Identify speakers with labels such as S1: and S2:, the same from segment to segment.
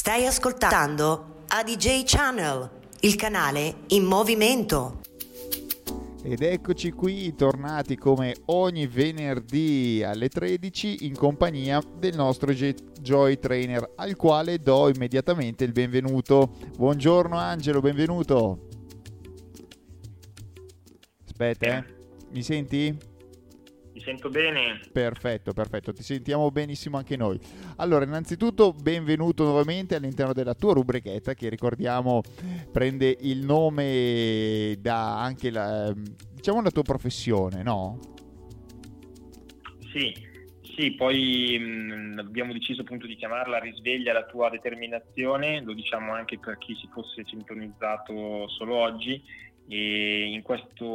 S1: Stai ascoltando ADJ Channel, il canale in movimento.
S2: Ed eccoci qui, tornati come ogni venerdì alle 13 in compagnia del nostro Joy Trainer, al quale do immediatamente il benvenuto. Buongiorno Angelo, benvenuto. Aspetta, mi senti?
S3: Mi sento bene.
S2: Perfetto, ti sentiamo benissimo anche noi. Allora, innanzitutto benvenuto nuovamente all'interno della tua rubrichetta, che ricordiamo prende il nome da anche la tua professione, no?
S3: Sì, poi abbiamo deciso appunto di chiamarla Risveglia la tua determinazione, lo diciamo anche per chi si fosse sintonizzato solo oggi, e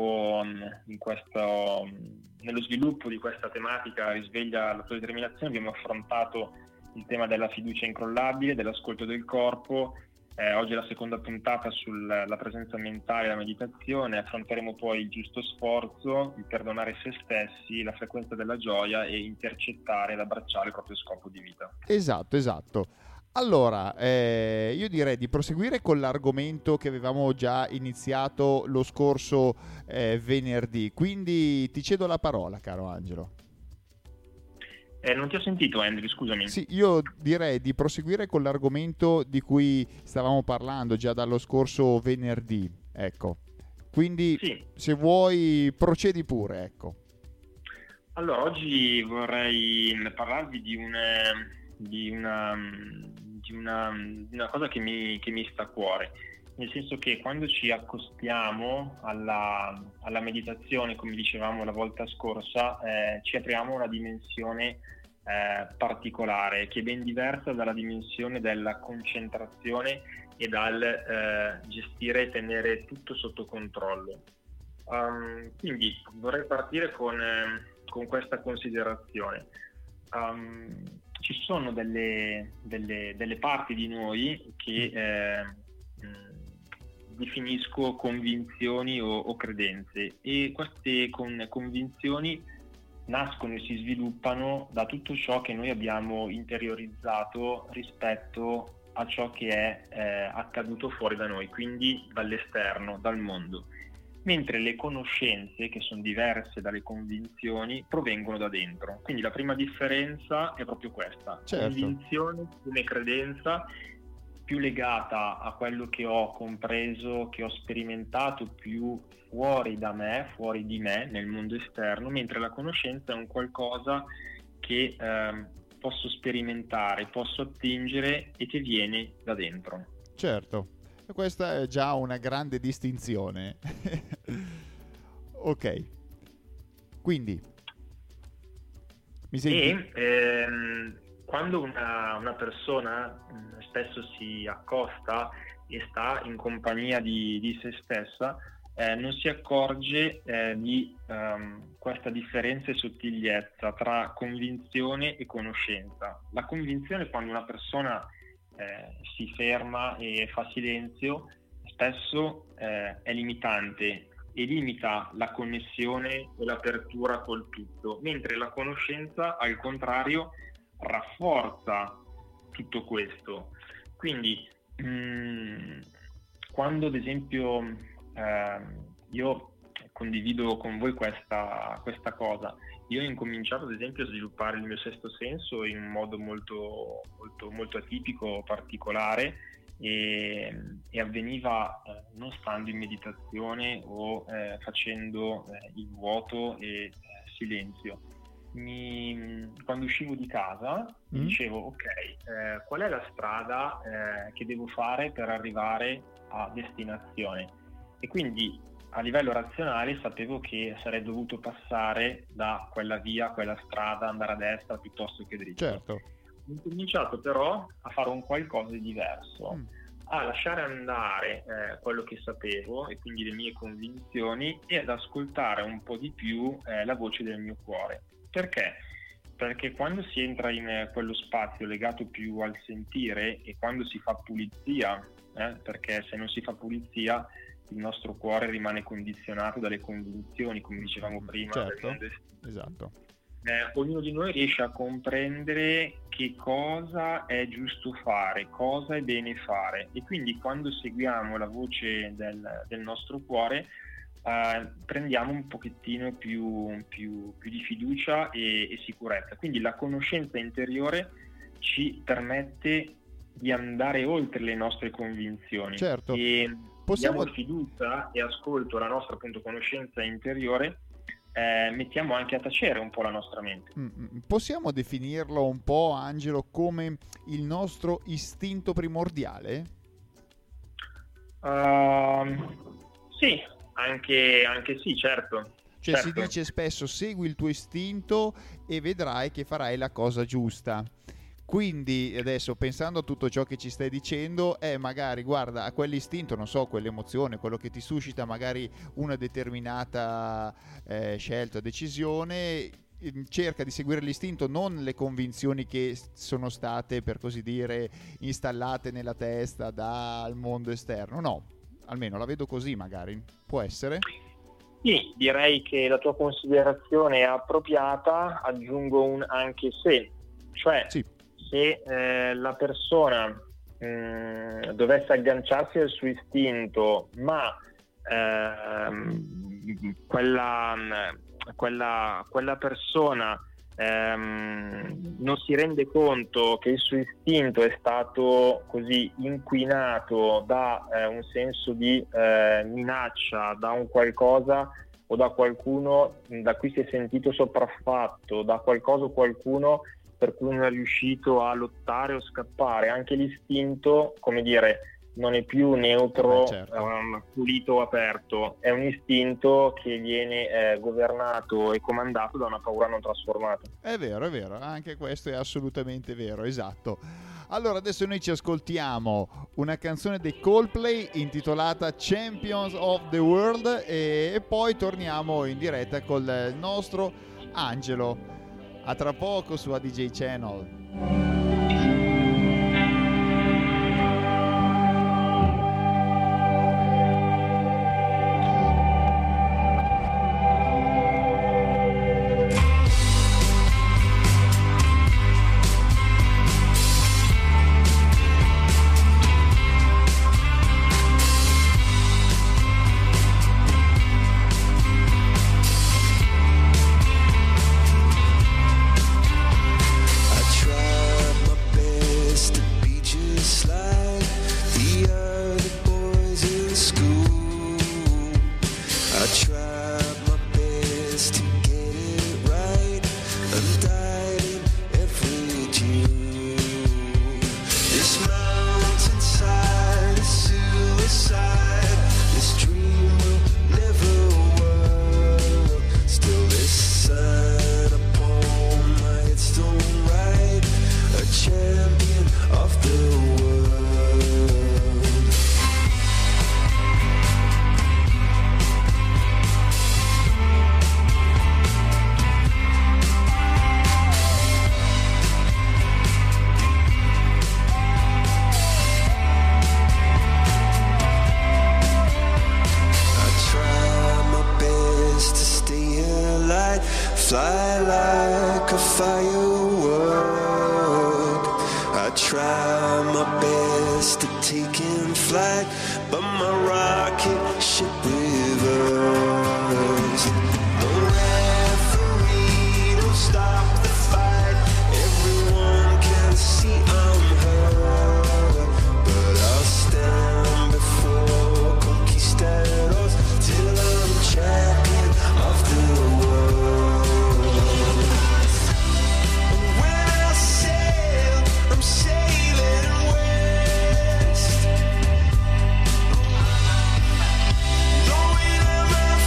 S3: nello sviluppo di questa tematica Risveglia la tua determinazione abbiamo affrontato il tema della fiducia incrollabile, dell'ascolto del corpo. Oggi è la seconda puntata sulla presenza mentale e la meditazione. Affronteremo poi il giusto sforzo, il perdonare se stessi, la frequenza della gioia e intercettare ed abbracciare il proprio scopo di vita.
S2: Esatto. Allora, io direi di proseguire con l'argomento che avevamo già iniziato lo scorso venerdì, quindi ti cedo la parola, caro Angelo.
S3: Non ti ho sentito, Andrew, scusami.
S2: Sì, io direi di proseguire con l'argomento di cui stavamo parlando già dallo scorso venerdì, ecco. Quindi sì, se vuoi procedi pure, ecco.
S3: Allora, oggi vorrei parlarvi di una cosa che mi sta a cuore, nel senso che quando ci accostiamo alla meditazione, come dicevamo la volta scorsa, ci apriamo una dimensione particolare, che è ben diversa dalla dimensione della concentrazione e dal gestire e tenere tutto sotto controllo. Quindi vorrei partire con questa considerazione. Ci sono delle parti di noi che definisco convinzioni o credenze, e queste convinzioni nascono e si sviluppano da tutto ciò che noi abbiamo interiorizzato rispetto a ciò che è accaduto fuori da noi, quindi dall'esterno, dal mondo. Mentre le conoscenze, che sono diverse dalle convinzioni, provengono da dentro. Quindi la prima differenza è proprio questa.
S2: Certo.
S3: Convinzione come credenza, più legata a quello che ho compreso, che ho sperimentato più fuori da me, fuori di me, nel mondo esterno, mentre la conoscenza è un qualcosa che posso sperimentare, posso attingere e che viene da dentro.
S2: Certo. Questa è già una grande distinzione. Ok, quindi mi senti?
S3: Quando una persona spesso si accosta e sta in compagnia di se stessa, non si accorge di questa differenza e sottigliezza tra convinzione e conoscenza. La convinzione, quando una persona si ferma e fa silenzio, spesso è limitante e limita la connessione e l'apertura col tutto, mentre la conoscenza, al contrario, rafforza tutto questo. Quindi quando ad esempio io condivido con voi questa cosa, io ho incominciato ad esempio a sviluppare il mio sesto senso in un modo molto atipico, particolare, e avveniva non stando in meditazione o facendo il vuoto e silenzio. Quando uscivo di casa mi dicevo ok, qual è la strada che devo fare per arrivare a destinazione, e quindi a livello razionale sapevo che sarei dovuto passare da quella via, quella strada, andare a destra piuttosto che dritto.
S2: Certo.
S3: Ho cominciato però a fare un qualcosa di diverso, a lasciare andare quello che sapevo e quindi le mie convinzioni, e ad ascoltare un po' di più la voce del mio cuore. Perché? Perché quando si entra in quello spazio legato più al sentire, e quando si fa pulizia, perché se non si fa pulizia il nostro cuore rimane condizionato dalle convinzioni, come dicevamo prima.
S2: Certo, esatto.
S3: ognuno di noi riesce a comprendere che cosa è giusto fare, cosa è bene fare, e quindi quando seguiamo la voce del nostro cuore prendiamo un pochettino più di fiducia e sicurezza. Quindi la conoscenza interiore ci permette di andare oltre le nostre convinzioni.
S2: Certo.
S3: E diamo fiducia e ascolto alla nostra, appunto, conoscenza interiore. Mettiamo anche a tacere un po' la nostra mente.
S2: Possiamo definirlo un po', Angelo, come il nostro istinto primordiale?
S3: Sì, anche sì, certo.
S2: Cioè, certo. Si dice spesso: segui il tuo istinto e vedrai che farai la cosa giusta. Quindi adesso, pensando a tutto ciò che ci stai dicendo, magari, guarda, a quell'istinto, non so, quell'emozione, quello che ti suscita magari una determinata scelta, decisione, cerca di seguire l'istinto, non le convinzioni che sono state, per così dire, installate nella testa dal mondo esterno. No, almeno la vedo così, magari. Può essere?
S3: Sì, direi che la tua considerazione è appropriata, aggiungo un anche se, cioè sì. Se la persona dovesse agganciarsi al suo istinto, ma quella persona non si rende conto che il suo istinto è stato così inquinato da un senso di minaccia, da un qualcosa o da qualcuno da cui si è sentito sopraffatto, da qualcosa o qualcuno per cui non è riuscito a lottare o scappare, anche l'istinto, come dire, non è più neutro, certo. Pulito o aperto, è un istinto che viene governato e comandato da una paura non trasformata.
S2: È vero, anche questo è assolutamente vero, esatto. Allora adesso noi ci ascoltiamo una canzone dei Coldplay intitolata Champions of the World e poi torniamo in diretta col nostro Angelo. A tra poco su ADJ Channel.
S4: Fly like a firework. I try my best to take in flight, but my rocket ship reversed. The referee don't stop the fight. Everyone can see I'm hurt, but I'll stand before conquistadors till I'm champion of the world. I'm sailing west, going at my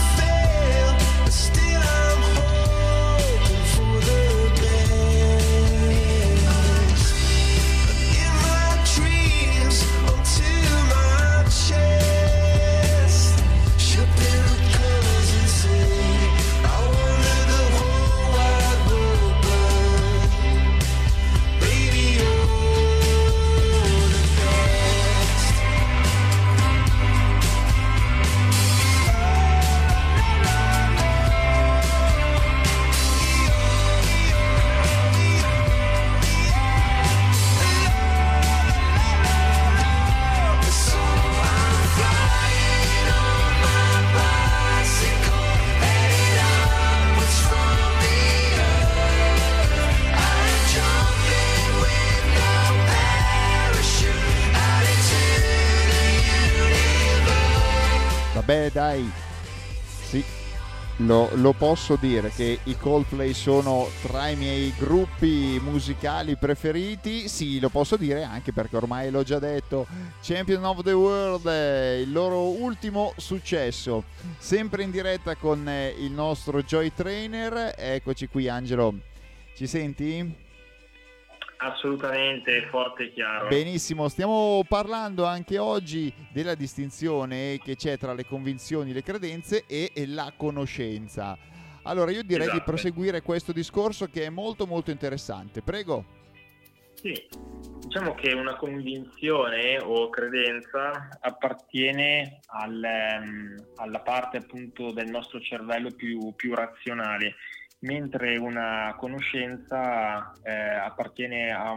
S2: dai, sì, lo posso dire che i Coldplay sono tra i miei gruppi musicali preferiti. Sì, lo posso dire anche perché ormai l'ho già detto. Champion of the World, il loro ultimo successo, sempre in diretta con il nostro Joy Trainer. Eccoci qui, Angelo, ci senti?
S3: Assolutamente, forte e chiaro.
S2: Benissimo, stiamo parlando anche oggi della distinzione che c'è tra le convinzioni, le credenze e la conoscenza. Allora io direi di proseguire questo discorso che è molto molto interessante. Prego.
S3: Sì, diciamo che una convinzione o credenza appartiene alla parte appunto del nostro cervello più razionale, mentre una conoscenza appartiene a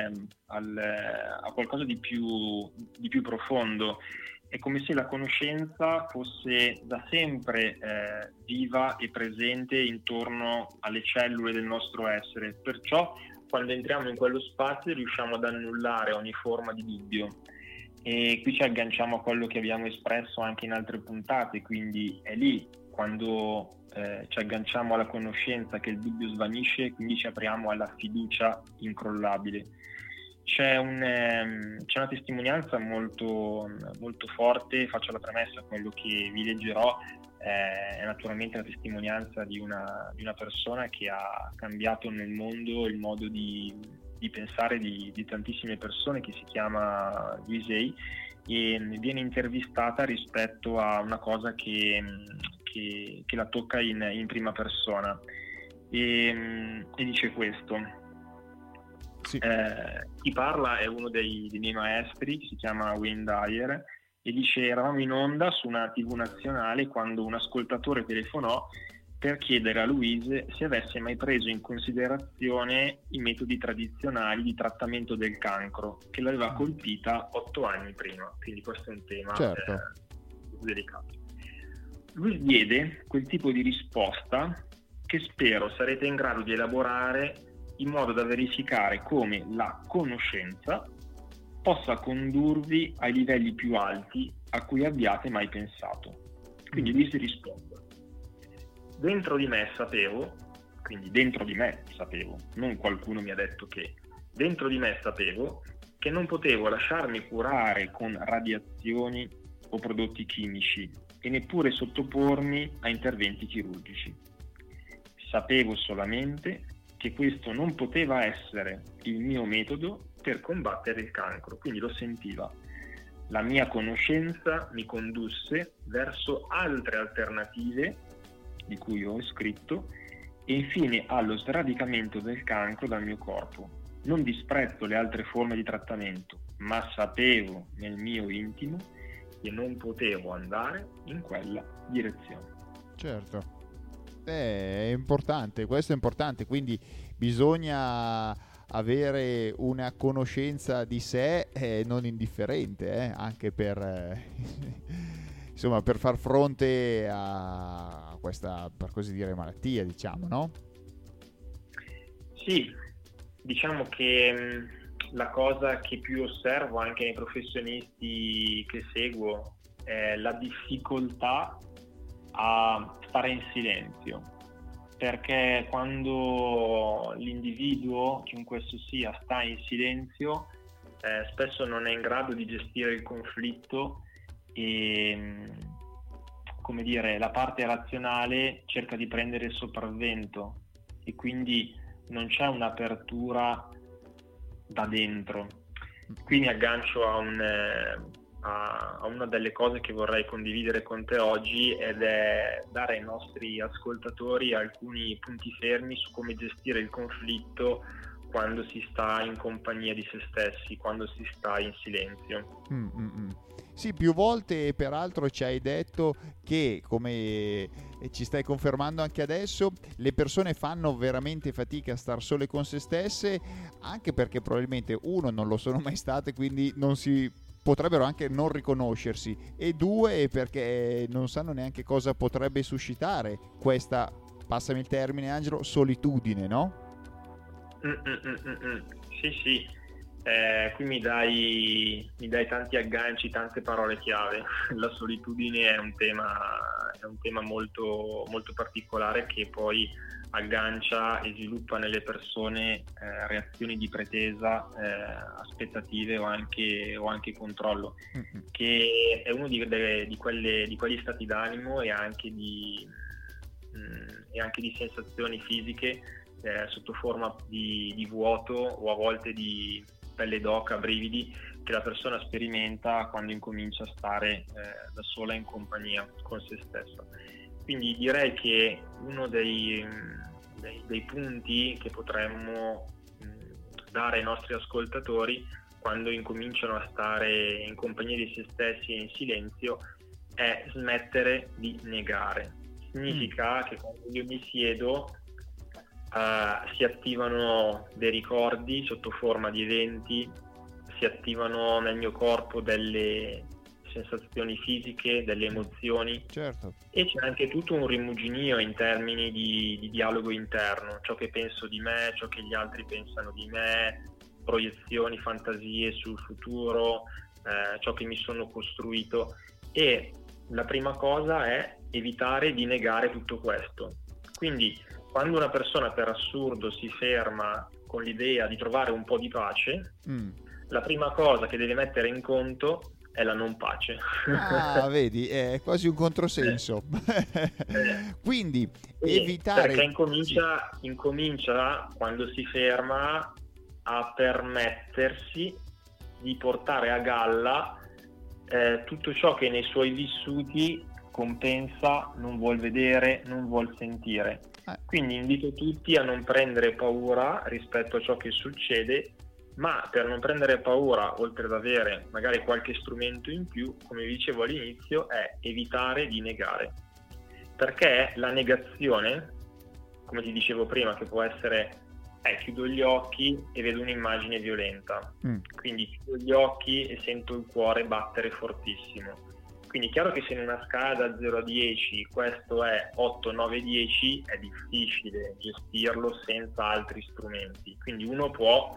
S3: qualcosa di più profondo. È come se la conoscenza fosse da sempre viva e presente intorno alle cellule del nostro essere, perciò quando entriamo in quello spazio riusciamo ad annullare ogni forma di dubbio. E qui ci agganciamo a quello che abbiamo espresso anche in altre puntate, quindi è lì quando ci agganciamo alla conoscenza che il dubbio svanisce, quindi ci apriamo alla fiducia incrollabile. C'è una testimonianza molto, molto forte, faccio la premessa a quello che vi leggerò, è naturalmente la testimonianza di una persona che ha cambiato nel mondo il modo di pensare di tantissime persone, che si chiama Louise Hay, e viene intervistata rispetto a una cosa che la tocca in prima persona e dice questo.
S2: Sì.
S3: Chi parla è uno dei miei maestri, si chiama Wayne Dyer, e dice: eravamo in onda su una TV nazionale quando un ascoltatore telefonò per chiedere a Louise se avesse mai preso in considerazione i metodi tradizionali di trattamento del cancro che l'aveva colpita 8 anni prima. Quindi questo è un tema delicato. Lui diede quel tipo di risposta che spero sarete in grado di elaborare in modo da verificare come la conoscenza possa condurvi ai livelli più alti a cui abbiate mai pensato. Quindi lui si risponde: dentro di me sapevo, quindi dentro di me sapevo, non qualcuno mi ha detto che, dentro di me sapevo che non potevo lasciarmi curare con radiazioni o prodotti chimici e neppure sottopormi a interventi chirurgici. Sapevo solamente che questo non poteva essere il mio metodo per combattere il cancro, quindi lo sentiva. La mia conoscenza mi condusse verso altre alternative di cui ho scritto e infine allo sradicamento del cancro dal mio corpo. Non disprezzo le altre forme di trattamento, ma sapevo nel mio intimo che non potevo andare in quella direzione.
S2: Certo, è importante, questo è importante, quindi bisogna avere una conoscenza di sé non indifferente, anche per insomma, per far fronte a questa, per così dire, malattia, diciamo, no?
S3: Sì, diciamo che la cosa che più osservo anche nei professionisti che seguo è la difficoltà a stare in silenzio, perché quando l'individuo, chiunque esso sia, sta in silenzio, spesso non è in grado di gestire il conflitto e, come dire, la parte razionale cerca di prendere il sopravvento e quindi non c'è un'apertura da dentro. Qui mi aggancio a una delle cose che vorrei condividere con te oggi, ed è dare ai nostri ascoltatori alcuni punti fermi su come gestire il conflitto quando si sta in compagnia di se stessi, quando si sta in silenzio.
S2: Sì, più volte peraltro ci hai detto che, come ci stai confermando anche adesso, le persone fanno veramente fatica a star sole con se stesse, anche perché probabilmente uno, non lo sono mai state, quindi non si potrebbero anche non riconoscersi, e due, perché non sanno neanche cosa potrebbe suscitare questa, passami il termine Angelo, solitudine, no?
S3: Sì, Qui mi dai tanti agganci, tante parole chiave. La solitudine è un tema molto, molto particolare, che poi aggancia e sviluppa nelle persone reazioni di pretesa, aspettative o anche controllo, che è uno di quegli stati d'animo e anche di sensazioni fisiche sotto forma di vuoto o a volte di pelle d'oca, brividi, che la persona sperimenta quando incomincia a stare da sola in compagnia con se stessa. Quindi direi che uno dei punti che potremmo dare ai nostri ascoltatori quando incominciano a stare in compagnia di se stessi e in silenzio è smettere di negare. Significa che quando io mi siedo si attivano dei ricordi sotto forma di eventi, si attivano nel mio corpo delle sensazioni fisiche, delle emozioni,
S2: certo.
S3: E c'è anche tutto un rimuginio in termini di dialogo interno, ciò che penso di me, ciò che gli altri pensano di me, proiezioni, fantasie sul futuro, ciò che mi sono costruito. E la prima cosa è evitare di negare tutto questo. Quindi quando una persona per assurdo si ferma con l'idea di trovare un po' di pace, la prima cosa che deve mettere in conto è la non pace.
S2: Ah, vedi, è quasi un controsenso. Quindi evitare...
S3: Perché incomincia quando si ferma a permettersi di portare a galla tutto ciò che nei suoi vissuti compensa, non vuol vedere, non vuol sentire. Quindi invito tutti a non prendere paura rispetto a ciò che succede, ma per non prendere paura, oltre ad avere magari qualche strumento in più, come vi dicevo all'inizio, è evitare di negare. Perché la negazione, come ti dicevo prima, che può essere chiudo gli occhi e vedo un'immagine violenta, quindi chiudo gli occhi e sento il cuore battere fortissimo. Quindi è chiaro che se in una scala da 0 a 10 questo è 8, 9, 10, è difficile gestirlo senza altri strumenti. Quindi uno può,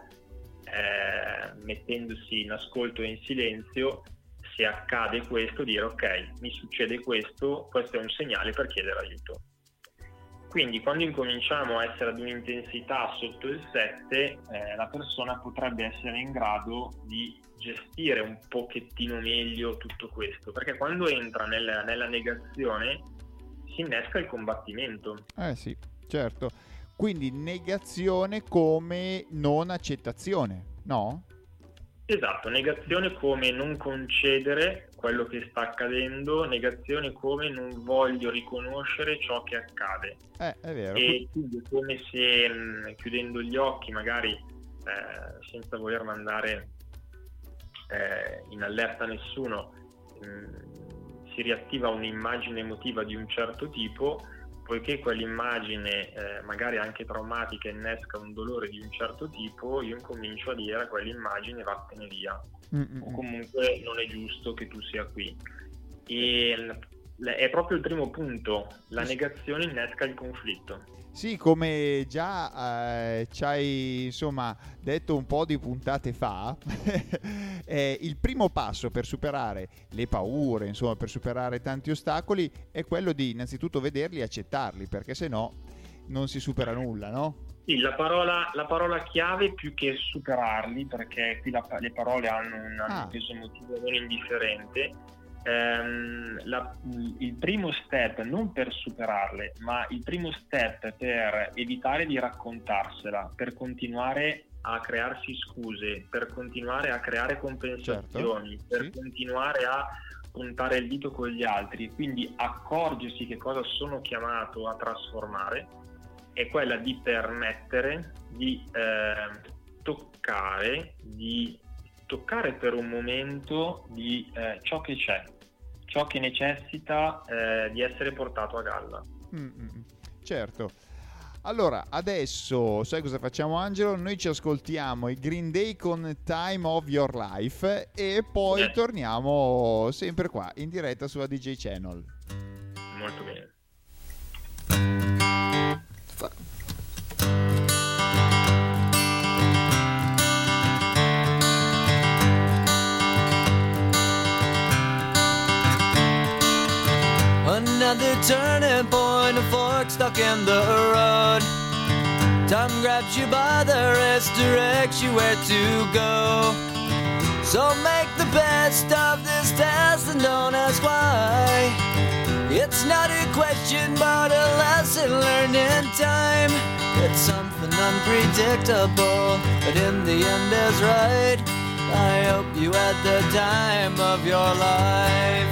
S3: mettendosi in ascolto e in silenzio, se accade questo, dire ok, mi succede questo è un segnale per chiedere aiuto. Quindi quando incominciamo a essere ad un'intensità sotto il 7, la persona potrebbe essere in grado di gestire un pochettino meglio tutto questo, perché quando entra nella negazione si innesca il combattimento.
S2: Sì, certo. Quindi negazione come non accettazione, no?
S3: Esatto, negazione come non concedere quello che sta accadendo, negazione come non voglio riconoscere ciò che accade.
S2: È vero.
S3: E quindi è come se chiudendo gli occhi, magari senza voler mandare in allerta nessuno, si riattiva un'immagine emotiva di un certo tipo, poiché quell'immagine magari anche traumatica innesca un dolore di un certo tipo, io incomincio a dire a quell'immagine vattene via, o comunque non è giusto che tu sia qui. E è proprio il primo punto, la negazione innesca il conflitto.
S2: Sì, come già ci hai insomma detto un po' di puntate fa, il primo passo per superare le paure, insomma per superare tanti ostacoli, è quello di innanzitutto vederli e accettarli, perché se no non si supera nulla, no?
S3: Sì, la parola chiave più che superarli, perché qui le parole hanno un peso emotivo non indifferente. Il primo step, non per superarle, ma il primo step per evitare di raccontarsela, per continuare a crearsi scuse, per continuare a creare compensazioni, per continuare a puntare il dito con gli altri, quindi accorgersi che cosa sono chiamato a trasformare, è quella di permettere di toccare per un momento di ciò che c'è, ciò che necessita di essere portato a galla.
S2: Certo. Allora, adesso sai cosa facciamo, Angelo? Noi ci ascoltiamo i Green Day con Time of Your Life e poi torniamo sempre qua in diretta sulla DJ Channel.
S3: Molto bene.
S5: another turning point, a fork stuck in the road. Time grabs you by the wrist, directs you where to go. So make the best of this test and don't ask why. It's not a question but a lesson learned in time. It's something unpredictable, but in the end is right. I hope you had the time of your life.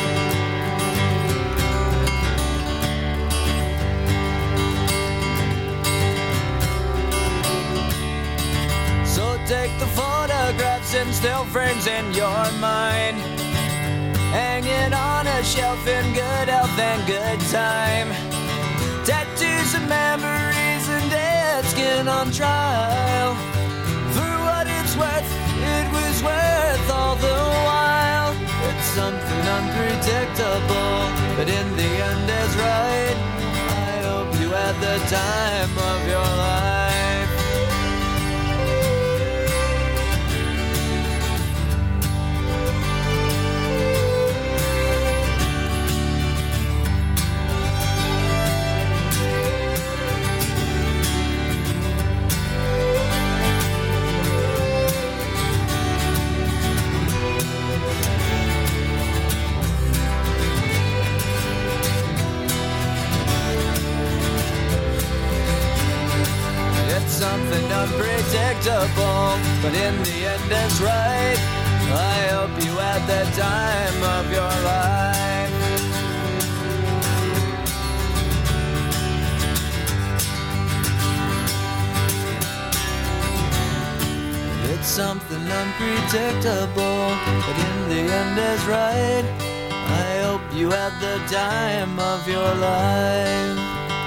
S5: So take the photographs and still frames in your mind, hanging on a shelf in good health and good time. Tattoos and memories and dead skin on trial. For what it's worth, it was worth all the while. It's something unpredictable, but in the end is right. I hope you had the time of your life. Something unpredictable, but in the end is right. I hope you had the time of your life. It's something unpredictable, but in the end is right. I hope you had the time of your life.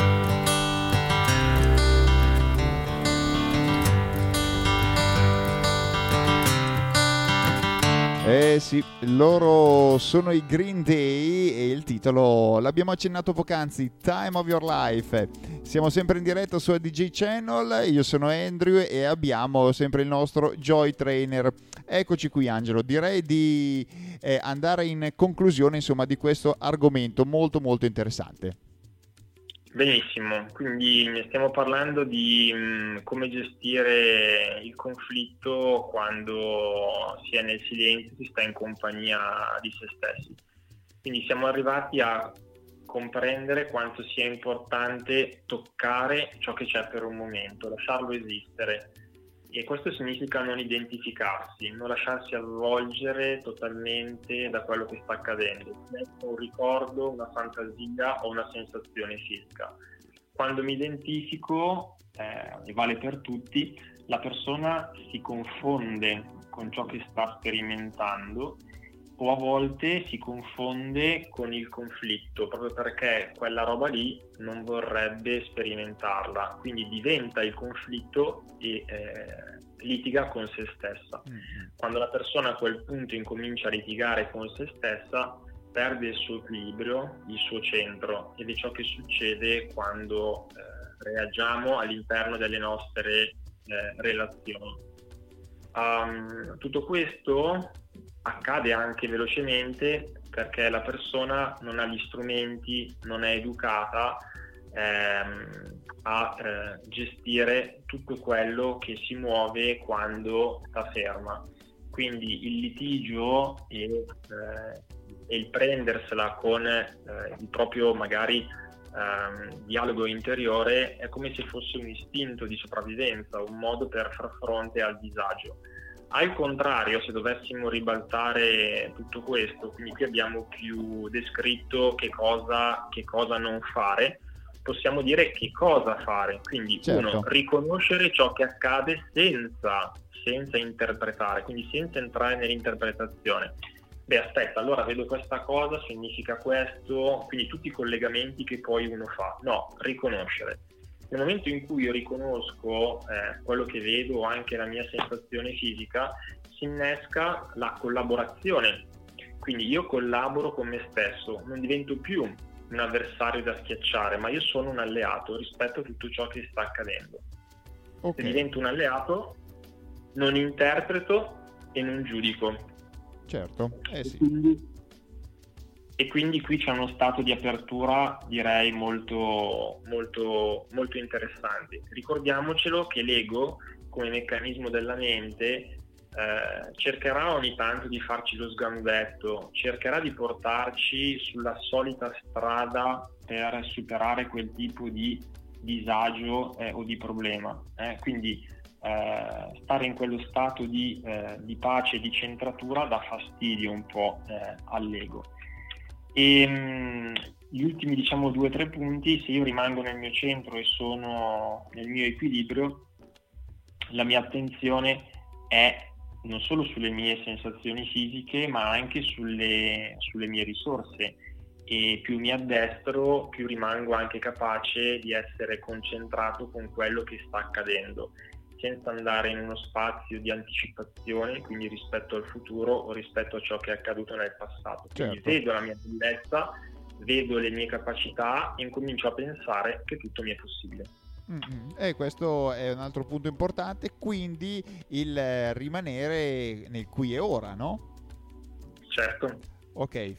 S2: Eh sì, loro sono i Green Day e il titolo l'abbiamo accennato poc'anzi, Time of Your Life. Siamo sempre in diretta su DJ Channel, io sono Andrew e abbiamo sempre il nostro Joy Trainer. Eccoci qui Angelo, direi di andare in conclusione insomma di questo argomento molto molto interessante.
S3: Benissimo, quindi stiamo parlando di come gestire il conflitto quando si è nel silenzio, si sta in compagnia di se stessi. Quindi siamo arrivati a comprendere quanto sia importante toccare ciò che c'è per un momento, lasciarlo esistere. E questo significa non identificarsi, non lasciarsi avvolgere totalmente da quello che sta accadendo, un ricordo, una fantasia o una sensazione fisica. Quando mi identifico, e vale per tutti, la persona si confonde con ciò che sta sperimentando o a volte si confonde con il conflitto proprio perché quella roba lì non vorrebbe sperimentarla, quindi diventa il conflitto e litiga con se stessa. Quando la persona a quel punto incomincia a litigare con se stessa, perde il suo equilibrio, il suo centro, ed è ciò che succede quando reagiamo all'interno delle nostre relazioni. Tutto questo accade anche velocemente perché la persona non ha gli strumenti, non è educata a gestire tutto quello che si muove quando sta ferma. Quindi il litigio e il prendersela con il proprio magari dialogo interiore è come se fosse un istinto di sopravvivenza, un modo per far fronte al disagio. Al contrario, se dovessimo ribaltare tutto questo, quindi qui abbiamo più descritto che cosa non fare, possiamo dire che cosa fare. Quindi uno, riconoscere ciò che accade senza interpretare, quindi senza entrare nell'interpretazione. Aspetta, allora vedo questa cosa, significa questo, quindi tutti i collegamenti che poi uno fa. No, riconoscere. Nel momento in cui io riconosco quello che vedo o anche la mia sensazione fisica, si innesca la collaborazione. Quindi io collaboro con me stesso, non divento più un avversario da schiacciare, ma io sono un alleato rispetto a tutto ciò che sta accadendo. Se divento un alleato, non interpreto e non giudico.
S2: Certo, sì.
S3: e quindi qui c'è uno stato di apertura, direi, molto, molto, molto interessante. Ricordiamocelo che l'ego, come meccanismo della mente, cercherà ogni tanto di farci lo sgambetto, cercherà di portarci sulla solita strada per superare quel tipo di disagio o di problema. Quindi stare in quello stato di pace e di centratura dà fastidio un po' all'ego. E gli ultimi, diciamo, 2 o 3 punti: se io rimango nel mio centro e sono nel mio equilibrio, la mia attenzione è non solo sulle mie sensazioni fisiche, ma anche sulle mie risorse, e più mi addestro, più rimango anche capace di essere concentrato con quello che sta accadendo, senza andare in uno spazio di anticipazione, quindi rispetto al futuro o rispetto a ciò che è accaduto nel passato. Quindi vedo la mia bellezza, vedo le mie capacità e incomincio a pensare che tutto mi è possibile.
S2: E questo è un altro punto importante, quindi il rimanere nel qui e ora, no?
S3: Certo.
S2: Ok,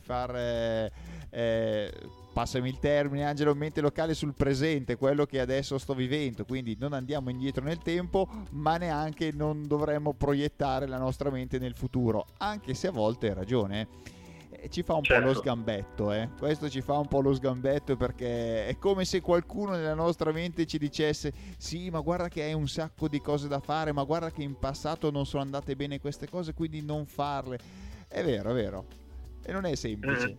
S2: passami il termine, Angelo, mente locale sul presente, quello che adesso sto vivendo, quindi non andiamo indietro nel tempo, ma neanche non dovremmo proiettare la nostra mente nel futuro, anche se a volte hai ragione. Ci fa un po' lo sgambetto, questo ci fa un po' lo sgambetto, perché è come se qualcuno nella nostra mente ci dicesse: sì, ma guarda che hai un sacco di cose da fare, ma guarda che in passato non sono andate bene queste cose, quindi non farle. È vero, e non è semplice.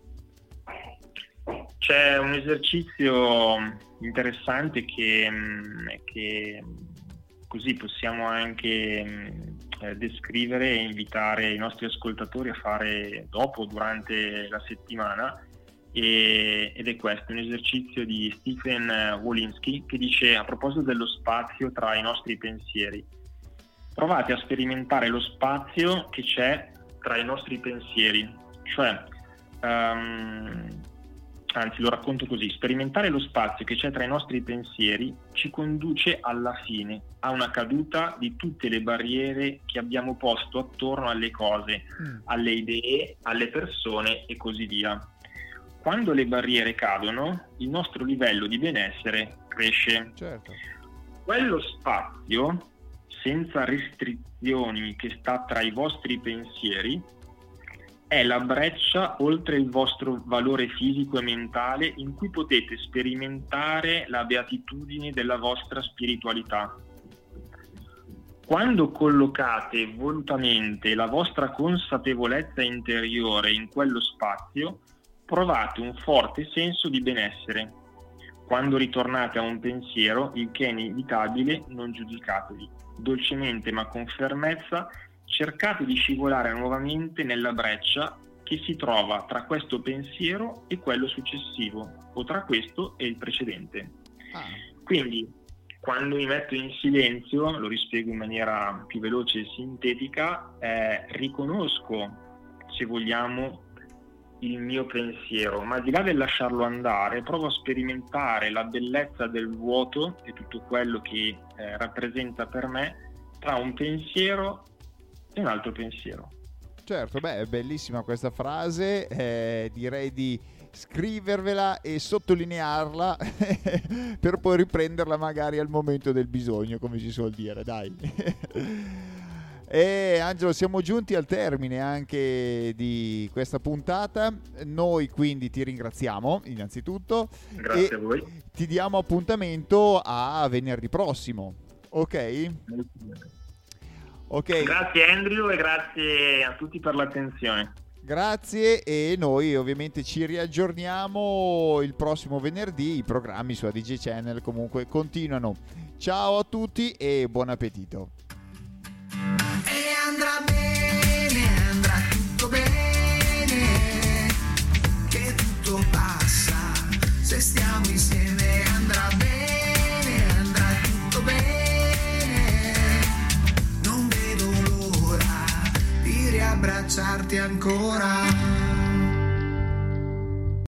S3: C'è un esercizio interessante che così possiamo anche descrivere e invitare i nostri ascoltatori a fare dopo, durante la settimana, ed è questo, un esercizio di Stephen Wolinski, che dice, a proposito dello spazio tra i nostri pensieri: provate a sperimentare lo spazio che c'è tra i nostri pensieri, cioè anzi, lo racconto così: sperimentare lo spazio che c'è tra i nostri pensieri ci conduce alla fine, a una caduta di tutte le barriere che abbiamo posto attorno alle cose, alle idee, alle persone e così via. Quando le barriere cadono, il nostro livello di benessere cresce.
S2: Certo.
S3: Quello spazio senza restrizioni che sta tra i vostri pensieri è la breccia oltre il vostro valore fisico e mentale, in cui potete sperimentare la beatitudine della vostra spiritualità. Quando collocate volutamente la vostra consapevolezza interiore in quello spazio, provate un forte senso di benessere. Quando ritornate a un pensiero, il che è inevitabile, non giudicatevi. Dolcemente ma con fermezza cercate di scivolare nuovamente nella breccia che si trova tra questo pensiero e quello successivo, o tra questo e il precedente. Quindi, quando mi metto in silenzio, lo rispiego in maniera più veloce e sintetica, riconosco, se vogliamo, il mio pensiero, ma al di là del lasciarlo andare, provo a sperimentare la bellezza del vuoto e tutto quello che rappresenta per me tra un pensiero e un altro pensiero.
S2: Certo, è bellissima questa frase, direi di scrivervela e sottolinearla per poi riprenderla magari al momento del bisogno, come si suol dire, dai. E Angelo, siamo giunti al termine anche di questa puntata. Noi quindi ti ringraziamo innanzitutto.
S3: Grazie a voi.
S2: Ti diamo appuntamento a venerdì prossimo, ok? Ok.
S3: Grazie Andrew e grazie a tutti per l'attenzione.
S2: Grazie, e noi ovviamente ci riaggiorniamo il prossimo venerdì. I programmi su ADJ Channel comunque continuano. Ciao a tutti e buon appetito.
S6: E andrà bene, andrà tutto bene, che tutto passa, se stiamo insieme andrà bene, andrà tutto bene, non vedo l'ora di riabbracciarti ancora.